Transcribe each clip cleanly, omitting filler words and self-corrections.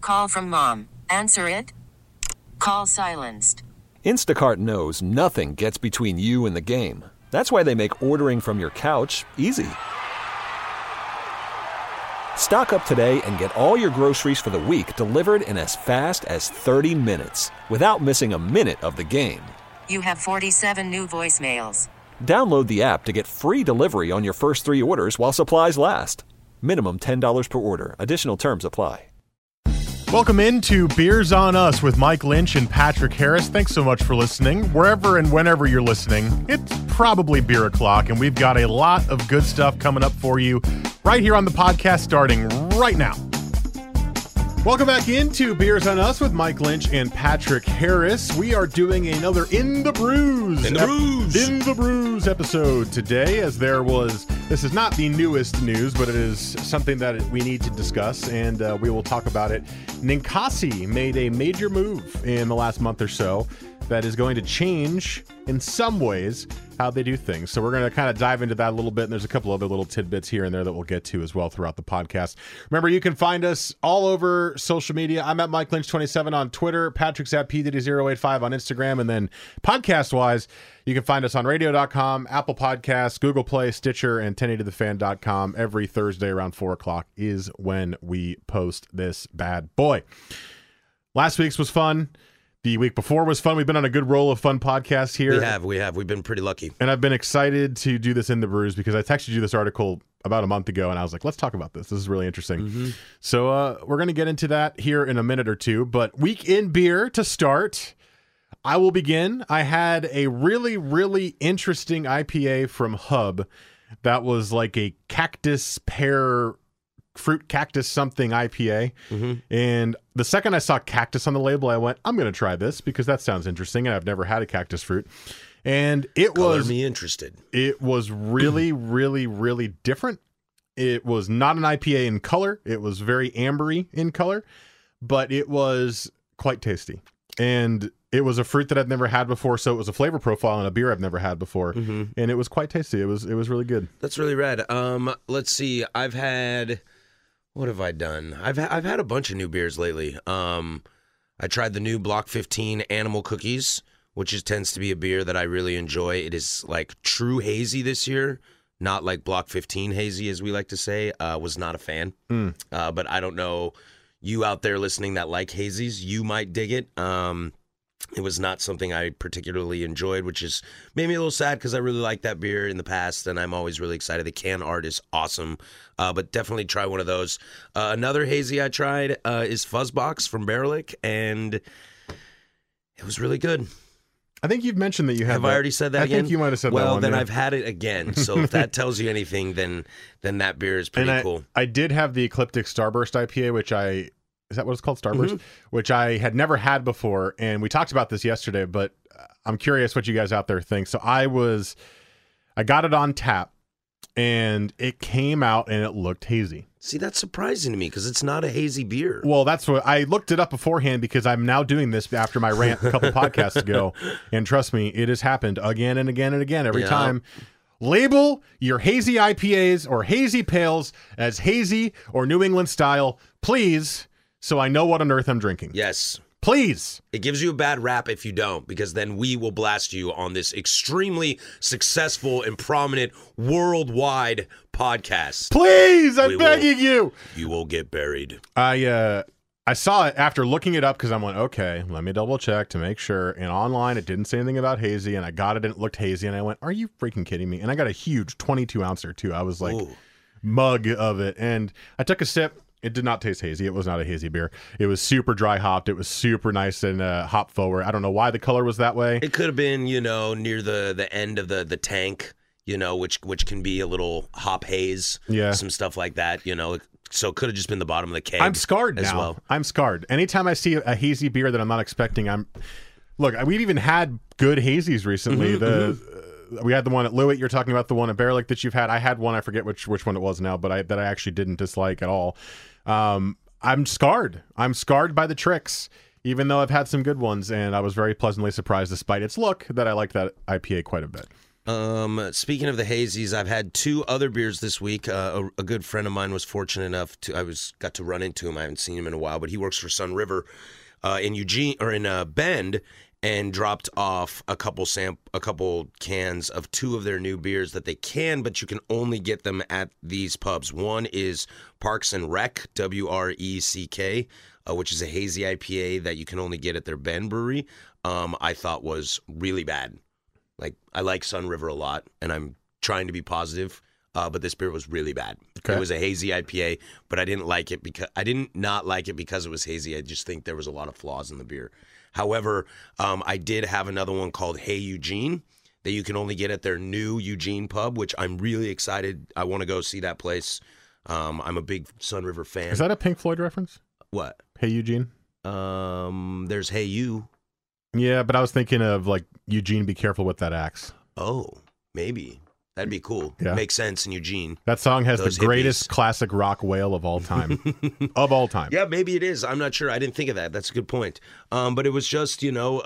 Call from mom. Answer it. Call silenced. Instacart knows nothing gets between you and the game. That's why they make ordering from your couch easy. Stock up today and get all your groceries for the week delivered in as fast as 30 minutes without missing a minute of the game. You have 47 new voicemails. Download the app to get free delivery on your first 3 orders while supplies last. Minimum $10 per order. Additional terms apply. Welcome into Beers on Us with Mike Lynch and Patrick Harris. Thanks so much for listening. Wherever and whenever you're listening, it's probably beer o'clock, and we've got a lot of good stuff coming up for you right here on the podcast starting right now. Welcome back into Beers on Us with Mike Lynch and Patrick Harris. We are doing another In the Brews. In the Brews episode today, as this is not the newest news, but it is something that we need to discuss, and we will talk about it. Ninkasi made a major move in the last month or so that is going to change, in some ways, how they do things. So we're going to kind of dive into that a little bit, and there's a couple other little tidbits here and there that we'll get to as well throughout the podcast. Remember, you can find us all over social media. I'm at Mike Lynch27 on Twitter, Patrick's at PDD085 on Instagram, and then podcast-wise, you can find us on radio.com, Apple Podcasts, Google Play, Stitcher, and 1080thefan.com. Every Thursday around 4 o'clock is when we post this bad boy. Last week's was fun. The week before was fun. We've been on a good roll of fun podcasts here. We have. We've been pretty lucky. And I've been excited to do this in the Brews because I texted you this article about a month ago, and I was like, let's talk about this. This is really interesting. Mm-hmm. So we're going to get into that here in a minute or two. But week in beer to start, I will begin. I had a really, really interesting IPA from Hub that was like a cactus pear fruit cactus something IPA. Mm-hmm. And the second I saw cactus on the label, I went, I'm going to try this because that sounds interesting. And I've never had a cactus fruit. And it was me interested. It was really, really, really different. It was not an IPA in color. It was very ambery in color, but it was quite tasty. And it was a fruit that I've never had before, so it was a flavor profile in a beer I've never had before, and it was quite tasty. It was really good. That's really rad. Let's see. I've had. What have I done? I've had a bunch of new beers lately. I tried the new Block 15 Animal Cookies, which tends to be a beer that I really enjoy. It is like true hazy this year, not like Block 15 hazy, as we like to say. Was not a fan. But I don't know. You out there listening that like hazies, you might dig it. It was not something I particularly enjoyed, which is made me a little sad because I really liked that beer in the past, and I'm always really excited. The can art is awesome, but definitely try one of those. Another hazy I tried is Fuzzbox from Barrelick, and it was really good. I think you've mentioned that you have I already said that again? I think you might have said that one. Well, then yeah. I've had it again, so if that tells you anything, then that beer is pretty cool. I did have the Ecliptic Starburst IPA, which is that what it's called? Starburst? Which I had never had before. And we talked about this yesterday, but I'm curious what you guys out there think. So I got it on tap and it came out and it looked hazy. See, that's surprising to me because it's not a hazy beer. Well, that's what I looked it up beforehand because I'm now doing this after my rant a couple podcasts ago. And trust me, it has happened again and again and again every time. Label your hazy IPAs or hazy pales as hazy or New England style, please. So I know what on earth I'm drinking. Yes. Please. It gives you a bad rap if you don't, because then we will blast you on this extremely successful and prominent worldwide podcast. Please, I'm begging you. You will get buried. I saw it after looking it up because I'm like, okay, let me double check to make sure. And online, it didn't say anything about hazy, and I got it and it looked hazy, and I went, are you freaking kidding me? And I got a huge 22 ouncer too. I was like, mug of it. And I took a sip. It did not taste hazy. It was not a hazy beer. It was super dry hopped. It was super nice and hop forward. I don't know why the color was that way. It could have been, near the end of the tank, which can be a little hop haze. Yeah. Some stuff like that, So it could have just been the bottom of the keg. I'm scarred as now. Well. I'm scarred. Anytime I see a hazy beer that I'm not expecting, Look, we've even had good hazies recently. We had the one at Lewitt. You're talking about the one at Barrelick that you've had. I had one. I forget which one it was now, but that I actually didn't dislike at all. I'm scarred. I'm scarred by the tricks, even though I've had some good ones, and I was very pleasantly surprised, despite its look, that I liked that IPA quite a bit. Speaking of the hazies, I've had 2 other beers this week. A good friend of mine was fortunate enough got to run into him. I haven't seen him in a while, but he works for Sun River in Eugene or in Bend, and dropped off a couple cans of 2 of their new beers that they can, but you can only get them at these pubs. One is Parks and Rec, WRECK, which is a hazy IPA that you can only get at their Bend brewery. I thought was really bad. Like, I like Sun River a lot, and I'm trying to be positive, but this beer was really bad. Okay. It was a hazy IPA, but I didn't like it because it was hazy. I just think there was a lot of flaws in the beer. However, I did have another one called Hey Eugene that you can only get at their new Eugene pub, which I'm really excited. I want to go see that place. I'm a big Sun River fan. Is that a Pink Floyd reference? What? Hey Eugene? There's Hey You. Yeah, but I was thinking of, like, Eugene, be careful with that axe. Oh, maybe. That'd be cool. Yeah. Makes sense in Eugene. That song has the greatest classic rock wail of all time. Of all time. Yeah, maybe it is. I'm not sure. I didn't think of that. That's a good point. But it was just,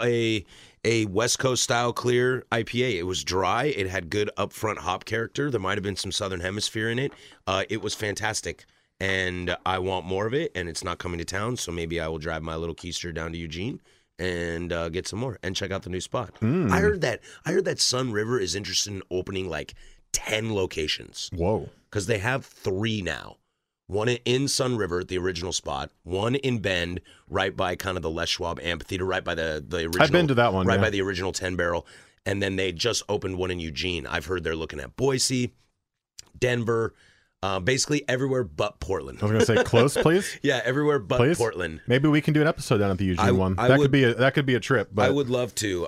a West Coast style clear IPA. It was dry. It had good upfront hop character. There might have been some Southern Hemisphere in it. It was fantastic. And I want more of it, and it's not coming to town, so maybe I will drive my little keister down to Eugene and get some more and check out the new spot. I heard that Sun River is interested in opening like 10 locations. Whoa. Because they have 3 now. One in Sun River, the original spot. One in Bend, right by kind of the Les Schwab Amphitheater, right by the original. I've been to that one. Right by the original 10 Barrel. And then they just opened one in Eugene. I've heard they're looking at Boise, Denver, basically everywhere but Portland. I was going to say close, please. Yeah, everywhere but please? Portland. Maybe we can do an episode down at the Eugene one. That could be a trip. But I would love to.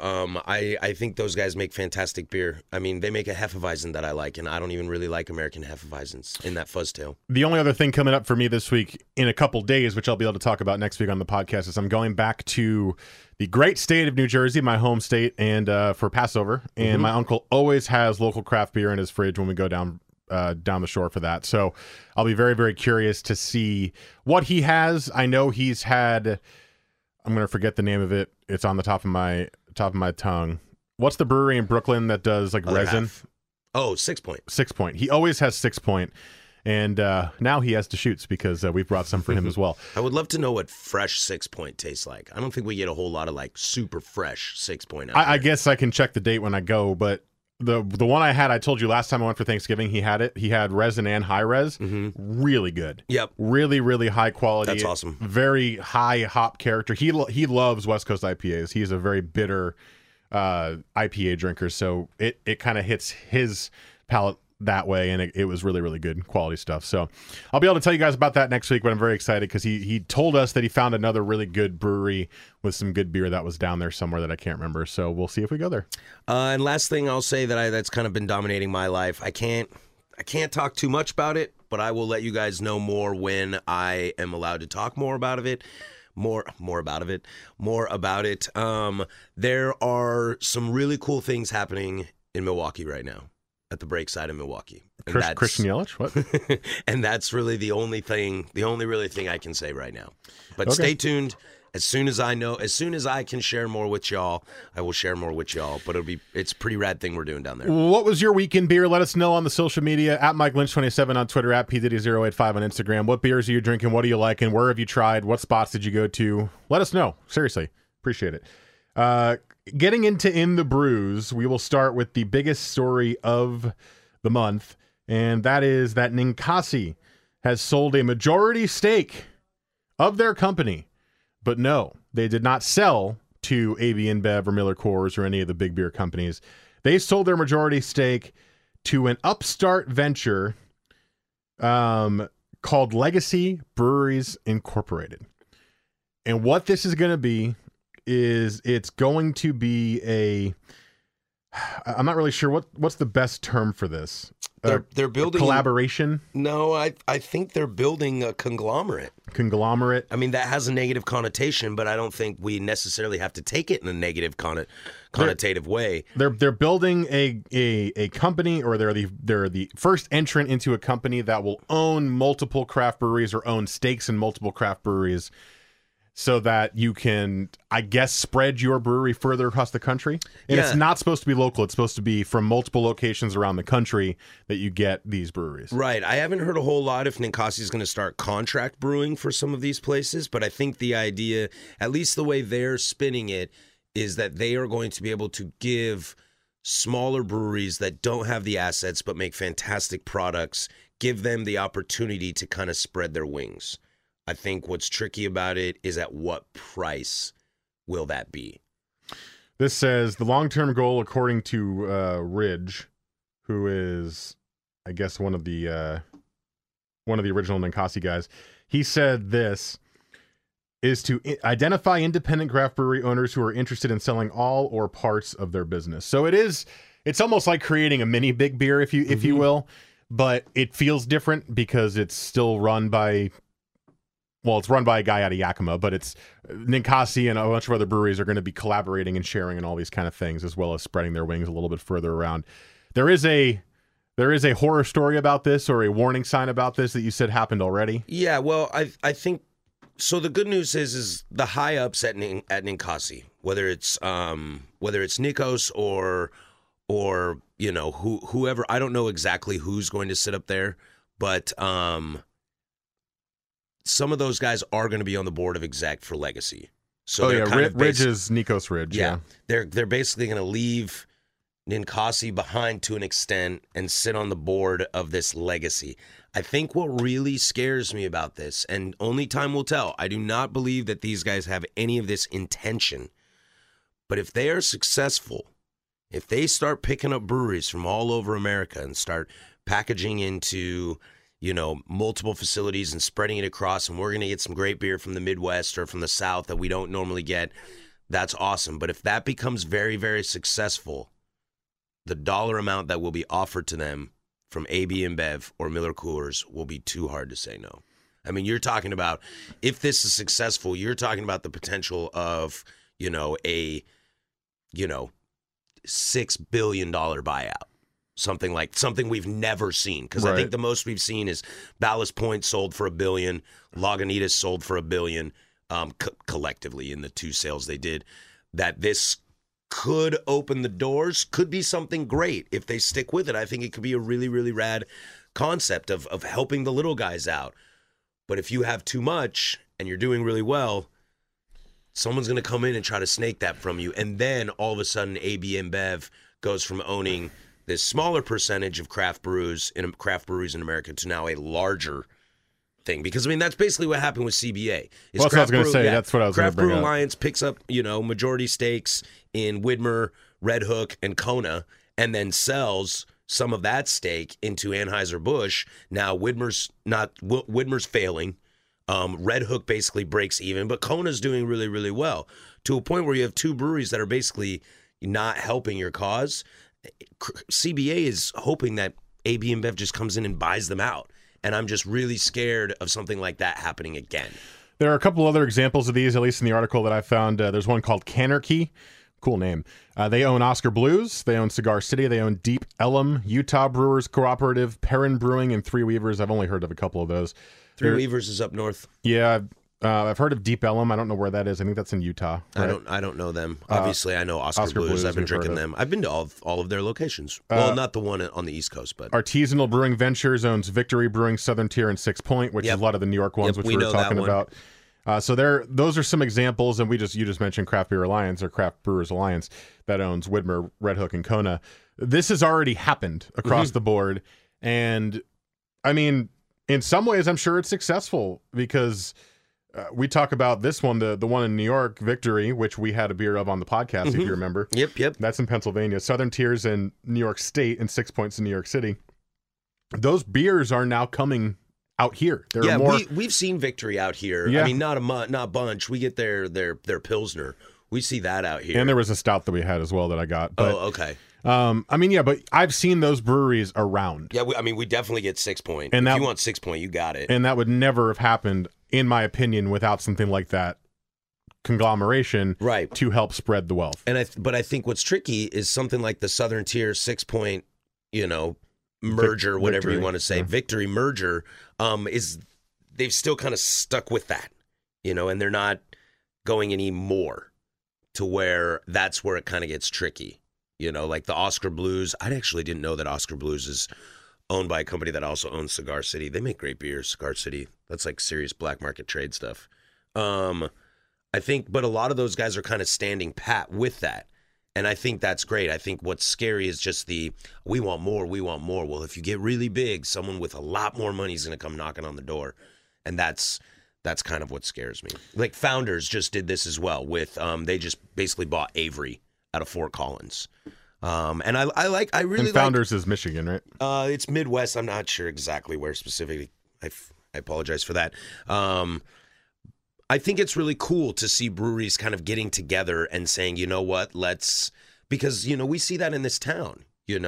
I think those guys make fantastic beer. I mean, they make a Hefeweizen that I like, and I don't even really like American Hefeweizens in that fuzztail. The only other thing coming up for me this week in a couple days, which I'll be able to talk about next week on the podcast, is I'm going back to the great state of New Jersey, my home state, and for Passover. And my uncle always has local craft beer in his fridge when we go down the shore for that. So I'll be very, very curious to see what he has. I know he's had, I'm going to forget the name of it. It's on the top of my tongue. What's the brewery in Brooklyn that does like Other resin? half. Oh, 6 Point. 6 Point. He always has 6 Point. And now he has Deschutes because we've brought some for him as well. I would love to know what fresh 6 Point tastes like. I don't think we get a whole lot of like super fresh 6 Point out I guess I can check the date when I go, but the one I had, I told you last time I went for Thanksgiving, he had it. He had resin and high res. Really good. Yep. Really, really high quality. That's awesome. Very high hop character. He loves West Coast IPAs. He's a very bitter IPA drinker, so it kind of hits his palate that way, and it was really, really good quality stuff. So I'll be able to tell you guys about that next week, but I'm very excited because he told us that he found another really good brewery with some good beer that was down there somewhere that I can't remember. So we'll see if we go there. And last thing I'll say that's kind of been dominating my life. I can't talk too much about it, but I will let you guys know more when I am allowed to talk more about it. More about it. There are some really cool things happening in Milwaukee right now. At the break side of Milwaukee. Christian Yelich? What? And that's really the only really thing I can say right now. But Stay tuned. As soon as I can share more with y'all, I will share more with y'all. But it's a pretty rad thing we're doing down there. What was your weekend beer? Let us know on the social media, at Mike Lynch27 on Twitter, at PDiddy085 on Instagram. What beers are you drinking? What are you liking? Where have you tried? What spots did you go to? Let us know. Seriously. Appreciate it. Getting into In the Brews, we will start with the biggest story of the month, and that is that Ninkasi has sold a majority stake of their company. But no, they did not sell to AB InBev or Miller Coors or any of the big beer companies. They sold their majority stake to an upstart venture called Legacy Breweries Incorporated. And what this is going to be is it's going to be I'm not really sure what's the best term for this. They're building collaboration. No, I think they're building a conglomerate. I mean, that has a negative connotation, but I don't think we necessarily have to take it in a negative connotative way. They're building a company, or they're the first entrant into a company that will own multiple craft breweries or own stakes in multiple craft breweries. so that you can, I guess, spread your brewery further across the country. And Yeah. it's not supposed to be local. It's supposed to be from multiple locations around the country that you get these breweries. Right. I haven't heard a whole lot if Ninkasi is going to start contract brewing for some of these places, but I think the idea, at least the way they're spinning it, is that they are going to be able to give smaller breweries that don't have the assets but make fantastic products, give them the opportunity to kind of spread their wings. I think what's tricky about it is at what price will that be? This says the long-term goal, according to Ridge, who is, I guess, one of the original Ninkasi guys. He said this is to identify independent craft brewery owners who are interested in selling all or parts of their business. So it's almost like creating a mini Big Beer, if you will, but it feels different because it's still run by. Well, it's run by a guy out of Yakima, but it's Ninkasi and a bunch of other breweries are going to be collaborating and sharing and all these kind of things, as well as spreading their wings a little bit further around. There is a horror story about this, or a warning sign about this that you said happened already. Yeah, well, I think so. The good news is the high ups at Ninkasi, whether it's Nikos or whoever. I don't know exactly who's going to sit up there, but some of those guys are going to be on the board of exec for Legacy. So Ridge is Nikos Ridge. Yeah. They're basically going to leave Ninkasi behind to an extent and sit on the board of this Legacy. I think what really scares me about this, and only time will tell, I do not believe that these guys have any of this intention. But if they are successful, if they start picking up breweries from all over America and start packaging into multiple facilities and spreading it across, and we're going to get some great beer from the Midwest or from the South that we don't normally get, that's awesome. But if that becomes very, very successful, the dollar amount that will be offered to them from AB InBev or Miller Coors will be too hard to say no. I mean, you're talking about, if this is successful, you're talking about the potential of, a $6 billion buyout. Something we've never seen, because I think the most we've seen is Ballast Point sold for $1 billion, Lagunitas sold for $1 billion, collectively in the two sales they did. That this could open the doors, could be something great if they stick with it. I think it could be a really, really rad concept of helping the little guys out. But if you have too much and you're doing really well, someone's going to come in and try to snake that from you, and then all of a sudden AB InBev goes from owning this smaller percentage of craft breweries in America to now a larger thing. Because, I mean, that's basically what happened with CBA. Well, that's what I was going to say. That's what I was going to bring up. Craft Brew Alliance picks up, majority stakes in Widmer, Red Hook, and Kona, and then sells some of that stake into Anheuser-Busch. Now, Widmer's failing. Red Hook basically breaks even, but Kona's doing really, really well, to a point where you have two breweries that are basically not helping your cause. CBA is hoping that AB InBev just comes in and buys them out. And I'm just really scared of something like that happening again. There are a couple other examples of these, at least in the article that I found. There's one called Canarchy. Cool name. They own Oscar Blues. They own Cigar City. They own Deep Ellum, Utah Brewers Cooperative, Perrin Brewing, and Three Weavers. I've only heard of a couple of those. Three Weavers is up north. Yeah, I've heard of Deep Ellum. I don't know where that is. I think that's in Utah. Right? I don't know them. Obviously, I know Oscar Blues. I've been drinking them. I've been to all of their locations. Well, not the one on the East Coast, but Artisanal Brewing Ventures owns Victory Brewing, Southern Tier, and Six Point, which is a lot of the New York ones, which we were talking about. So those are some examples, and you just mentioned Craft Beer Alliance or Craft Brewers Alliance that owns Widmer, Red Hook, and Kona. This has already happened across the board, and I mean, in some ways, I'm sure it's successful because. We talk about this one, the one in New York, Victory, which we had a beer of on the podcast, if you remember. Yep. That's in Pennsylvania. Southern Tier's in New York State and 6 Points in New York City. Those beers are now coming out here. We've seen Victory out here. Yeah. I mean, not a bunch. We get their Pilsner. We see that out here. And there was a stout that we had as well that I got. But, okay. But I've seen those breweries around. Yeah, we definitely get 6 Point. And if you want 6 Point, you got it. And that would never have happened, in my opinion, without something like that conglomeration to help spread the wealth. But I think what's tricky is something like the Southern Tier 6 Point, merger, whatever you want to say, Victory merger, is they've still kind of stuck with that, and they're not going any more to where that's where it kind of gets tricky. You know, like the Oscar Blues. I actually didn't know that Oscar Blues is owned by a company that also owns Cigar City. They make great beer, Cigar City. That's like serious black market trade stuff. I think, but a lot of those guys are kind of standing pat with that. And I think that's great. I think what's scary is just we want more, we want more. Well, if you get really big, someone with a lot more money is going to come knocking on the door. And that's kind of what scares me. Like Founders just did this as well with, they just basically bought Avery out of Fort Collins. And I really like. Founders is Michigan, right? It's Midwest. I'm not sure exactly where specifically. I apologize for that. I think it's really cool to see breweries kind of getting together and saying, you know what, because, you know, we see that in this town,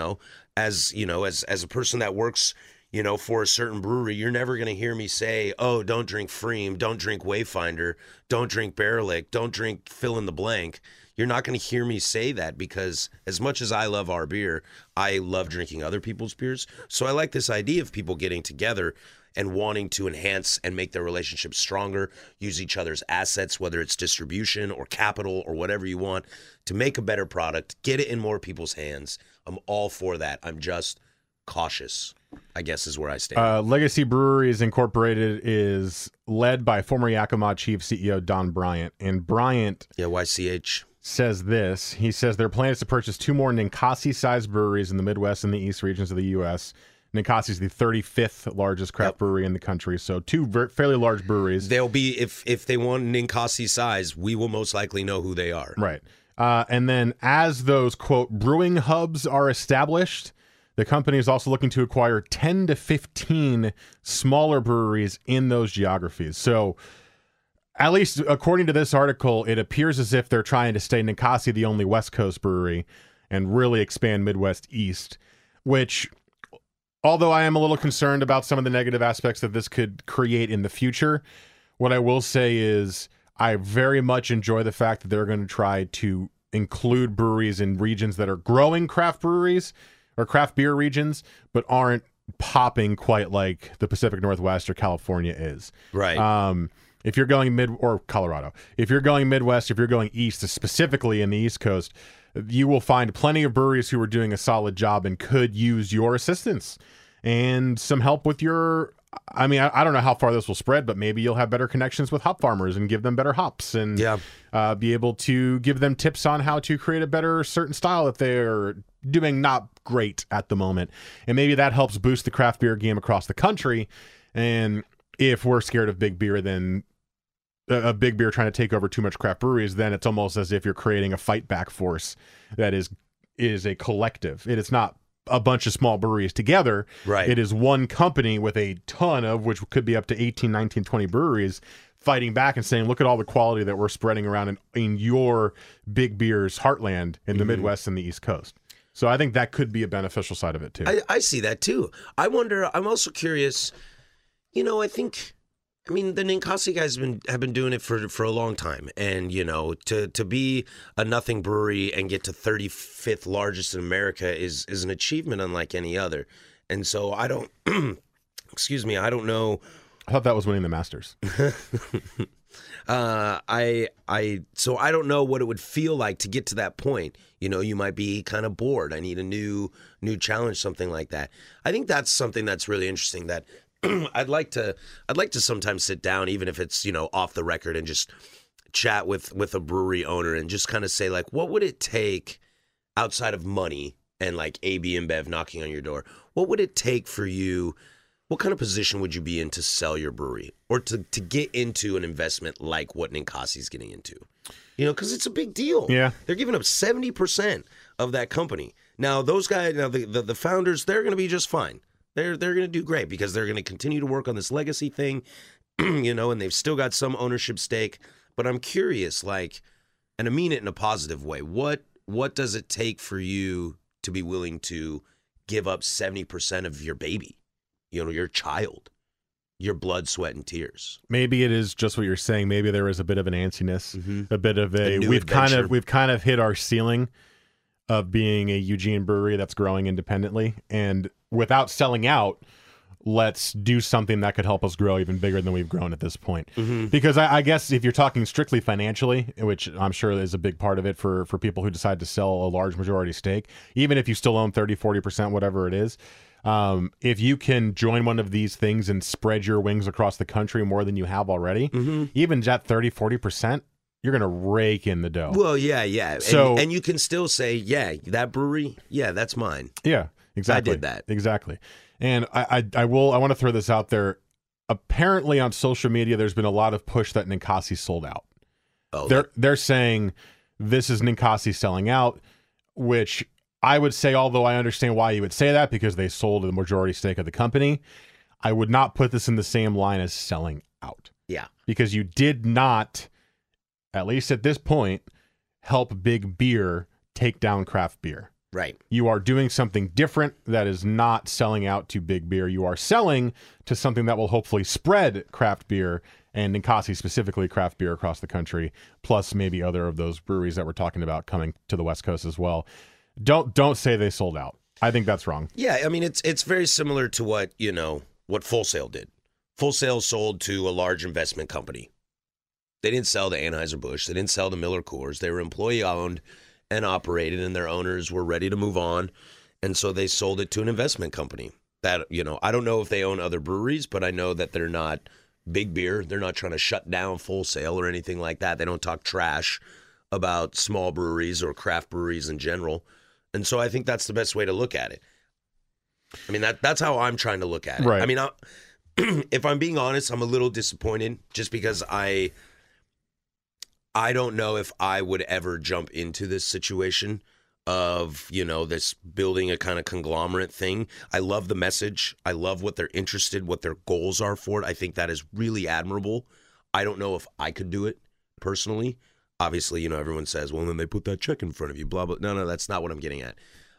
as a person that works, for a certain brewery, you're never going to hear me say, oh, don't drink Freem, don't drink Wayfinder, don't drink Barrel-Ake, don't drink fill in the blank. You're not going to hear me say that because as much as I love our beer, I love drinking other people's beers. So I like this idea of people getting together and wanting to enhance and make their relationships stronger, use each other's assets, whether it's distribution or capital or whatever you want, to make a better product, get it in more people's hands. I'm all for that. I'm just cautious, I guess, is where I stand. Legacy Breweries Incorporated is led by former Yakima Chief CEO Don Bryant. And Bryant YCH says this. He says their plan is to purchase 2 more Ninkasi-sized breweries in the Midwest and the East regions of the U.S., Ninkasi is the 35th largest craft brewery in the country, so 2 fairly large breweries. They'll be, if they want Ninkasi size, we will most likely know who they are. Right. And then as those, quote, brewing hubs are established, the company is also looking to acquire 10 to 15 smaller breweries in those geographies. So at least according to this article, it appears as if they're trying to stay Ninkasi the only West Coast brewery and really expand Midwest East, which... Although I am a little concerned about some of the negative aspects that this could create in the future, what I will say is I very much enjoy the fact that they're going to try to include breweries in regions that are growing craft breweries or craft beer regions, but aren't popping quite like the Pacific Northwest or California is. Right. If you're going or Colorado, if you're going Midwest, if you're going East, specifically in the East Coast, you will find plenty of breweries who are doing a solid job and could use your assistance and some help with your, I don't know how far this will spread, but maybe you'll have better connections with hop farmers and give them better hops and be able to give them tips on how to create a better certain style that they're doing not great at the moment. And maybe that helps boost the craft beer game across the country. And if we're scared of big beer, then a big beer trying to take over too much craft breweries, then it's almost as if you're creating a fight back force that is a collective. It is not a bunch of small breweries together. Right. It is one company with a ton of, which could be up to 18, 19, 20 breweries fighting back and saying, look at all the quality that we're spreading around in your big beer's heartland in the Midwest and the East Coast. So I think that could be a beneficial side of it too. I see that too. I wonder, I'm also curious, the Ninkasi guys have been doing it for a long time, and to be a nothing brewery and get to 35th largest in America is an achievement unlike any other. And so I don't, I don't know. I thought that was winning the Masters. So I don't know what it would feel like to get to that point. You might be kind of bored. I need a new challenge, something like that. I think that's something that's really interesting that. I'd like to sometimes sit down, even if it's, off the record, and just chat with a brewery owner and just kind of say, like, what would it take outside of money and like AB InBev knocking on your door? What would it take for you? What kind of position would you be in to sell your brewery or to get into an investment like what Ninkasi's getting into? Because it's a big deal. Yeah. They're giving up 70% of that company. Now, those guys, the founders, they're going to be just fine. They're going to do great because they're going to continue to work on this legacy thing, and they've still got some ownership stake. But I'm curious, and I mean it in a positive way, what does it take for you to be willing to give up 70% of your baby, your child, your blood, sweat, and tears? Maybe it is just what you're saying. Maybe there is a bit of an antsiness, a bit of we've adventure. kind of hit our ceiling of being a Eugene brewery that's growing independently and without selling out, let's do something that could help us grow even bigger than we've grown at this point. Because I guess if you're talking strictly financially, which I'm sure is a big part of it for people who decide to sell a large majority stake, even if you still own 30, 40%, whatever it is, if you can join one of these things and spread your wings across the country more than you have already, even at 30, 40%, you're going to rake in the dough. Well, yeah. So, and you can still say, yeah, that brewery, yeah, that's mine. Yeah, exactly. I did that. Exactly. And I want to throw this out there. Apparently on social media, there's been a lot of push that Ninkasi sold out. Oh, They're saying this is Ninkasi selling out, which I would say, although I understand why you would say that because they sold the majority stake of the company, I would not put this in the same line as selling out. Yeah. Because you did not, at least at this point, help Big Beer take down craft beer. Right. You are doing something different that is not selling out to Big Beer. You are selling to something that will hopefully spread craft beer and Ninkasi specifically craft beer across the country, plus maybe other of those breweries that we're talking about coming to the West Coast as well. Don't say they sold out. I think that's wrong. Yeah, I mean it's very similar to what Full Sail did. Full Sail sold to a large investment company. They didn't sell to Anheuser-Busch. They didn't sell to Miller Coors. They were employee owned and operated, and their owners were ready to move on, and so they sold it to an investment company. That I don't know if they own other breweries, but I know that they're not Big Beer. They're not trying to shut down Full Sail or anything like that. They don't talk trash about small breweries or craft breweries in general. And so I think that's the best way to look at it. I mean, that's how I'm trying to look at it. Right. I mean, if I'm being honest, I'm a little disappointed just because I don't know if I would ever jump into this situation of, this building a kind of conglomerate thing. I love the message. I love what they're interested, what their goals are for it. I think that is really admirable. I don't know if I could do it personally. Obviously, everyone says, well, then they put that check in front of you, blah, blah. No, that's not what I'm getting at.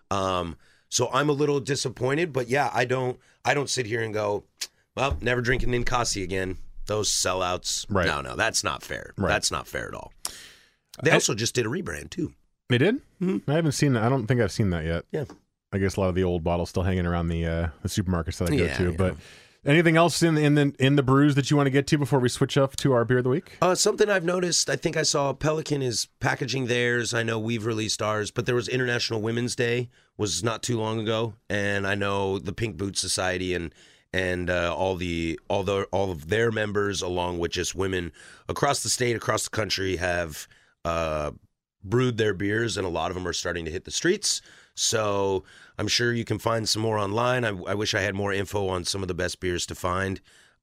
So I'm a little disappointed, but yeah, I don't sit here and go, well, never drinking Ninkasi again. Those sellouts. Right. No, that's not fair. Right. That's not fair at all. They also just did a rebrand too. They did? Mm-hmm. I haven't seen that. I don't think I've seen that yet. Yeah. I guess a lot of the old bottles still hanging around the supermarkets that I go to. Yeah. But anything else in the brews that you want to get to before we switch up to our beer of the week? Something I've noticed, I think I saw Pelican is packaging theirs. I know we've released ours, but there was International Women's Day was not too long ago, and I know the Pink Boot Society and all of their members, along with just women across the state, across the country, have brewed their beers, and a lot of them are starting to hit the streets. So I'm sure you can find some more online. I wish I had more info on some of the best beers to find.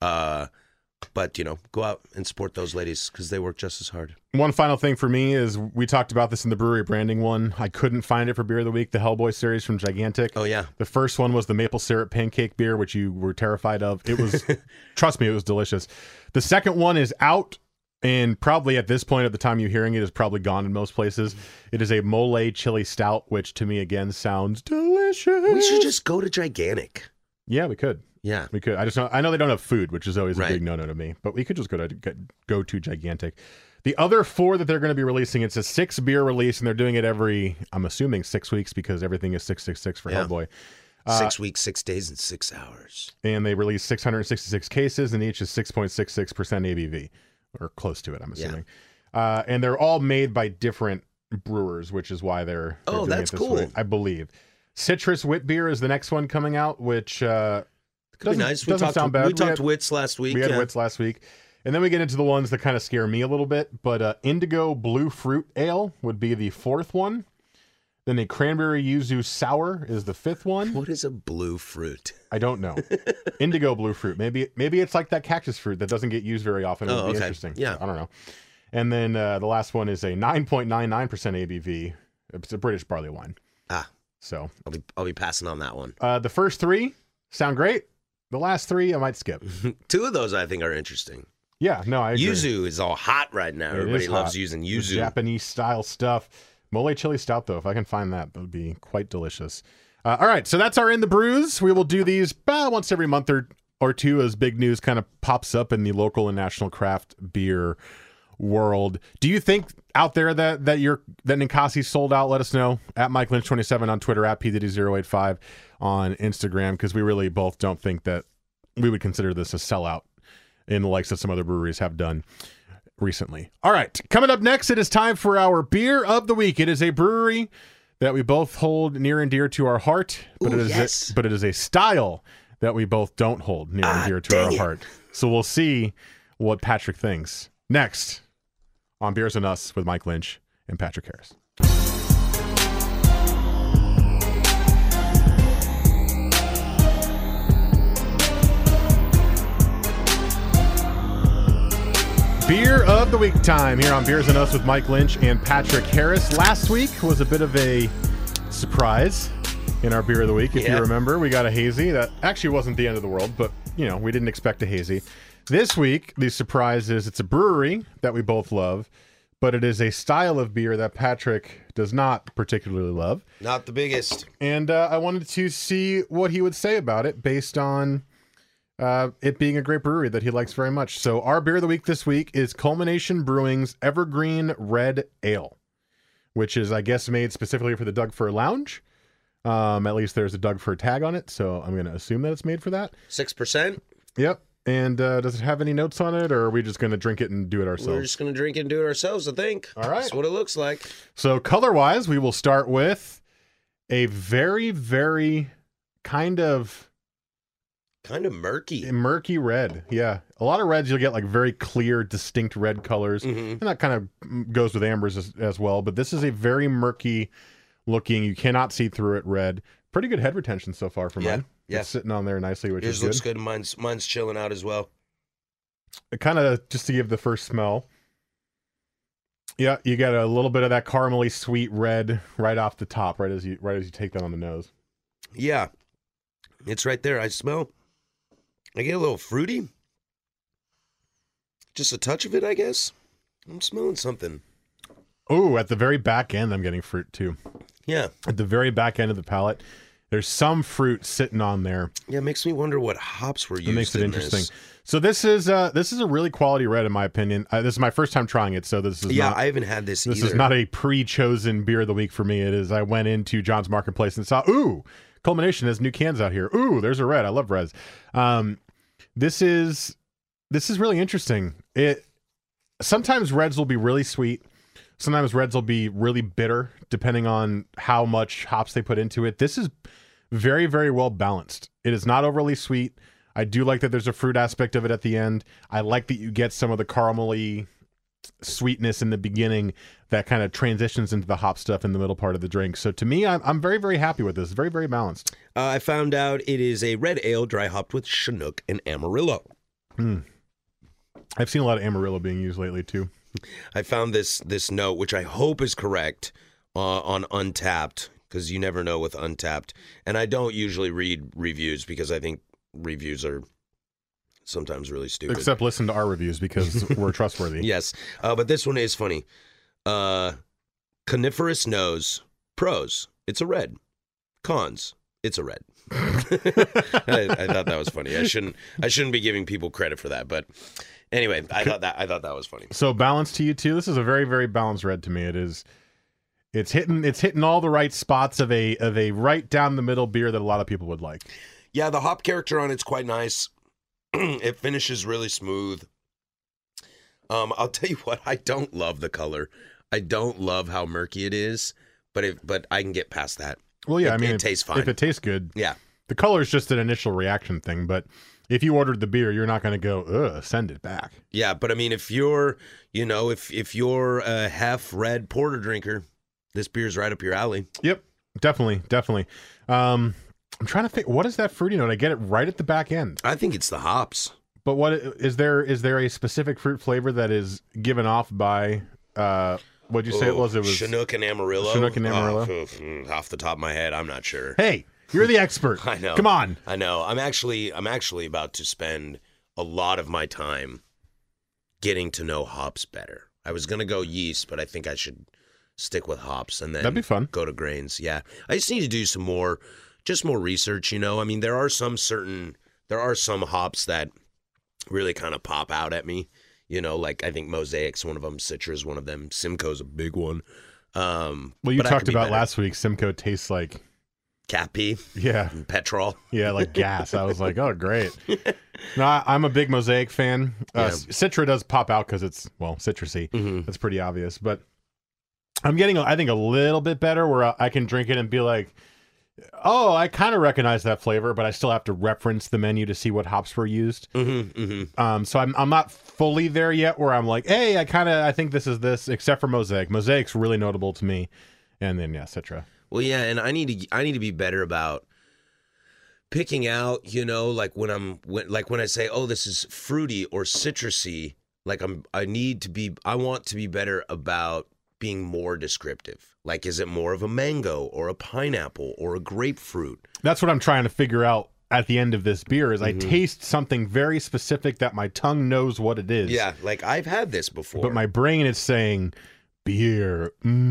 But, go out and support those ladies because they work just as hard. One final thing for me is we talked about this in the brewery branding one. I couldn't find it for Beer of the Week, the Hellboy series from Gigantic. Oh, yeah. The first one was the maple syrup pancake beer, which you were terrified of. It was, trust me, it was delicious. The second one is out, and probably at this point, at the time you're hearing it, is probably gone in most places. It is a Mole Chili Stout, which to me, again, sounds delicious. We should just go to Gigantic. Yeah, we could. Yeah, we could. I know they don't have food, which is always right. a big no-no to me. But we could just go to Gigantic. The other 4 that they're going to be releasing, it's a 6 beer release, and they're doing it every, I'm assuming, 6 weeks because everything is 666 for Hellboy. 6 weeks, 6 days, and 6 hours. And they release 666 cases, and each is 6.66% ABV, or close to it, I'm assuming. Yeah. And they're all made by different brewers, which is why they're doing that's it this cool. way, I believe. Citrus Wit Beer is the next one coming out, which could be nice. Doesn't sound bad. We talked Wits last week. We had Wits last week. And then we get into the ones that kind of scare me a little bit. But Indigo Blue Fruit Ale would be the 4th one. Then a Cranberry Yuzu Sour is the 5th one. What is a blue fruit? I don't know. Indigo Blue Fruit. Maybe it's like that cactus fruit that doesn't get used very often. It would be interesting. Yeah. I don't know. And then the last one is a 9.99% ABV. It's a British barley wine. So I'll be passing on that one. The first 3 sound great. The last 3 I might skip. 2 of those I think are interesting. Yeah, no, I agree. Yuzu is all hot right now. Everybody loves using yuzu. Japanese style stuff. Mole Chili Stout, though, if I can find that would be quite delicious. All right, so that's our In the Brews. We will do these once every month or two as big news kind of pops up in the local and national craft beer world. Do you think out there that Ninkasi sold out? Let us know at Mike Lynch 27 on Twitter, at PDD085 on Instagram, because we really both don't think that we would consider this a sellout in the likes that some other breweries have done recently. All right, coming up next, it is time for our beer of the week. It is a brewery that we both hold near and dear to our heart, but it is a style that we both don't hold near and dear to our heart. So we'll see what Patrick thinks next on Beers and Us with Mike Lynch and Patrick Harris. Beer of the week time here on Beers and Us with Mike Lynch and Patrick Harris. Last week was a bit of a surprise in our beer of the week. If you remember, we got a hazy that actually wasn't the end of the world, but we didn't expect a hazy. This week, the surprise is it's a brewery that we both love, but it is a style of beer that Patrick does not particularly love. Not the biggest. And I wanted to see what he would say about it based on it being a great brewery that he likes very much. So our beer of the week this week is Culmination Brewing's Evergreen Red Ale, which is, I guess, made specifically for the Doug Fir Lounge. At least there's a Doug Fir tag on it, so I'm going to assume that it's made for that. 6%? Yep. And does it have any notes on it, or are we just going to drink it and do it ourselves? We're just going to drink it and do it ourselves, I think. All right. That's what it looks like. So color-wise, we will start with a very, very kind of murky red. Yeah, a lot of reds you'll get like very clear, distinct red colors, and that kind of goes with ambers as well. But this is a very murky looking, you cannot see through it red. Pretty good head retention so far for mine. Yeah, it's sitting on there nicely, which is good. Yours looks good. Mine's chilling out as well. Kind of just to give the first smell. Yeah, you get a little bit of that caramely sweet red right off the top, right as you take that on the nose. Yeah, it's right there. I get a little fruity. Just a touch of it, I guess. I'm smelling something. Oh, at the very back end, I'm getting fruit too. Yeah. At the very back end of the palate, there's some fruit sitting on there. Yeah, it makes me wonder what hops were used. It makes it interesting. So this is a really quality red in my opinion. This is my first time trying it, so this is I haven't had this either. This is not a pre-chosen beer of the week for me. It is. I went into John's Marketplace and saw, Culmination has new cans out here. Ooh, there's a red. I love reds. This is really interesting. Sometimes reds will be really sweet. Sometimes reds will be really bitter, depending on how much hops they put into it. This is very, very well balanced. It is not overly sweet. I do like that there's a fruit aspect of it at the end. I like that you get some of the caramely sweetness in the beginning that kind of transitions into the hop stuff in the middle part of the drink. So to me, I'm very, very happy with this. Very, very balanced. I found out it is a red ale dry hopped with Chinook and Amarillo. I've seen a lot of Amarillo being used lately too. I found this note, which I hope is correct, on Untapped, because you never know with Untapped. And I don't usually read reviews because I think reviews are sometimes really stupid. Except listen to our reviews because we're trustworthy. Yes. But this one is funny. Coniferous nose. Pros. It's a red. Cons. It's a red. I thought that was funny. I shouldn't be giving people credit for that, but anyway, I thought that was funny. So balanced to you too. This is a very, very balanced red to me. It is. It's hitting all the right spots of a right down the middle beer that a lot of people would like. Yeah, the hop character on it's quite nice. It finishes really smooth. I'll tell you what, I don't love the color. I don't love how murky it is, but I can get past that. Well, yeah, it tastes fine. If it tastes good. Yeah. The color is just an initial reaction thing, but if you ordered the beer, you're not going to go, send it back. Yeah, but I mean, if you're a half red porter drinker, this beer's right up your alley. Yep, definitely. I'm trying to think, what is that fruity note? I get it right at the back end. I think it's the hops. But what is there a specific fruit flavor that is given off by what'd you say it was? It was Chinook and Amarillo. Chinook and Amarillo. Off the top of my head, I'm not sure. Hey, you're the expert. I know. Come on. I know. I'm actually about to spend a lot of my time getting to know hops better. I was gonna go yeast, but I think I should stick with hops and then that'd be fun. Go to grains. Yeah, I just need to do some more research. I mean, there are some hops that really kind of pop out at me. Like I think Mosaic's one of them, Citra's one of them, Simcoe's a big one. Well, you talked about last week, Simcoe tastes like Cappy. Yeah. Petrol. Yeah, like gas. I was like, oh, great. No, I'm a big Mosaic fan. Citra does pop out because it's, well, citrusy. That's pretty obvious. But I'm getting, I think, a little bit better where I can drink it and be like, oh, I kind of recognize that flavor, but I still have to reference the menu to see what hops were used. So I'm not fully there yet where I'm like, hey, I think this is this, except for Mosaic. Mosaic's really notable to me. And then, yeah, Citra. Well, yeah, and I need to be better about picking out, like when I say, oh, this is fruity or citrusy, like I want to be better about being more descriptive. Like, is it more of a mango or a pineapple or a grapefruit? That's what I'm trying to figure out at the end of this beer is I taste something very specific that my tongue knows what it is. Yeah, like I've had this before. But my brain is saying beer,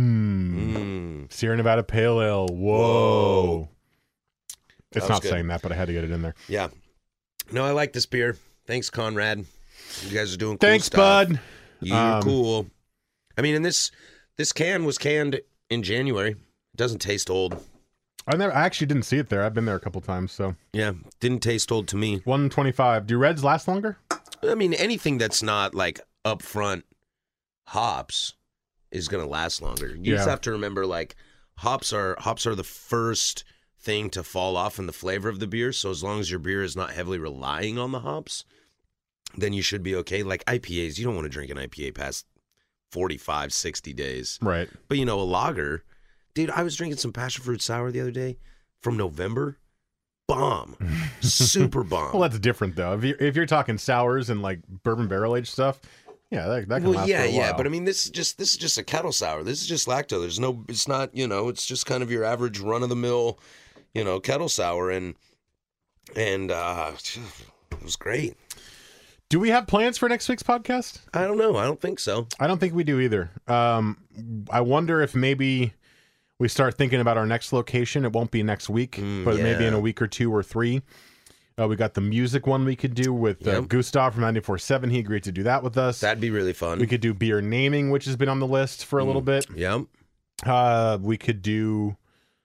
Sierra Nevada Pale Ale, whoa. It's not good. Saying that, but I had to get it in there. Yeah. No, I like this beer. Thanks, Conrad. You guys are doing cool Thanks, stuff. bud. You're cool. I mean, and this can was canned in January. It doesn't taste old. I actually didn't see it there. I've been there a couple times, so. Yeah, didn't taste old to me. 125. Do reds last longer? I mean, anything that's not like upfront hops is going to last longer. You just have to remember, like, hops are the first thing to fall off in the flavor of the beer. So as long as your beer is not heavily relying on the hops, then you should be okay. Like IPAs, you don't want to drink an IPA past 45, 60 days. Right. But, a lager, dude, I was drinking some passion fruit sour the other day from November. Bomb. Super bomb. Well, that's different, though. If you're talking sours and, like, bourbon barrel-aged stuff, yeah, that can last for a while. But I mean, this is just a kettle sour. This is just lacto. It's not, it's just kind of your average run-of-the-mill, kettle sour, and it was great. Do we have plans for next week's podcast? I don't know. I don't think so. I don't think we do either. I wonder if maybe we start thinking about our next location. It won't be next week, but maybe in a week or 2 or 3. We got the music one we could do with Gustav from 94.7. He agreed to do that with us. That'd be really fun. We could do beer naming, which has been on the list for a little bit. Yep. We could do...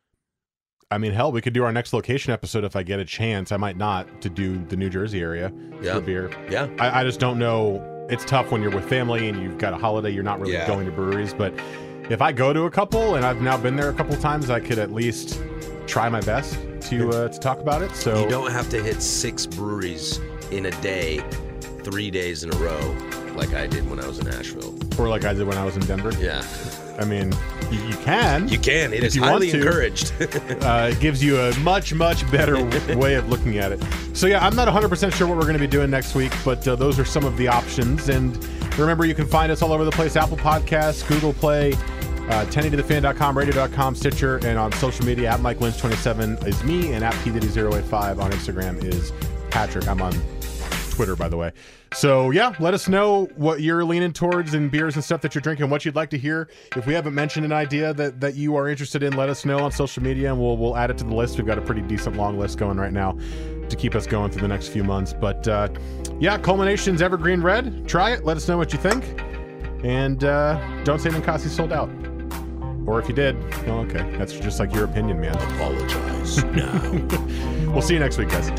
we could do our next location episode if I get a chance. I might not, to do the New Jersey area for beer. Yeah. I just don't know. It's tough when you're with family and you've got a holiday. You're not really going to breweries. But if I go to a couple, and I've now been there a couple times, I could at least try my best to talk about it. So you don't have to hit 6 breweries in a day, 3 days in a row, like I did when I was in Asheville. Or like I did when I was in Denver. Yeah. I mean, you can. You can. It is highly encouraged. It gives you a much, much better way of looking at it. So, yeah, I'm not 100% sure what we're going to be doing next week, but those are some of the options. And remember, you can find us all over the place. Apple Podcasts, Google Play, 1080thefan.com, radio.com, Stitcher, and on social media, at Mike Lynch27 is me, and at PDiddy085 on Instagram is Patrick. I'm on Twitter, by the way. So, yeah, let us know what you're leaning towards in beers and stuff that you're drinking, what you'd like to hear. If we haven't mentioned an idea that you are interested in, let us know on social media, and we'll add it to the list. We've got a pretty decent long list going right now to keep us going through the next few months. But, yeah, Culmination's Evergreen Red. Try it. Let us know what you think. And don't say Ninkasi sold out. Or if you did, well, okay. That's just like your opinion, man. Apologize now. We'll see you next week, guys.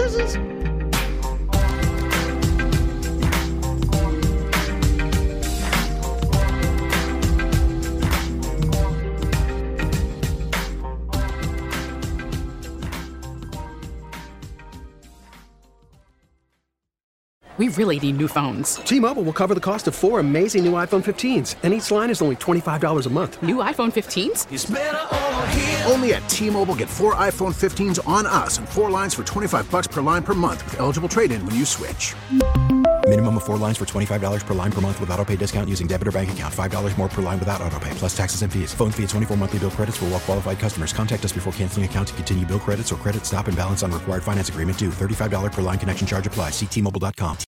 We really need new phones. T-Mobile will cover the cost of 4 amazing new iPhone 15s, and each line is only $25 a month. New iPhone 15s? It's better over here. Only at T-Mobile, get 4 iPhone 15s on us and 4 lines for $25 per line per month with eligible trade-in when you switch. Minimum of 4 lines for $25 per line per month with autopay discount using debit or bank account. $5 more per line without autopay, plus taxes and fees. Phone fee at 24 monthly bill credits for well-qualified customers. Contact us before canceling account to continue bill credits or credit stop and balance on required finance agreement due. $35 per line connection charge applies. See T-Mobile.com.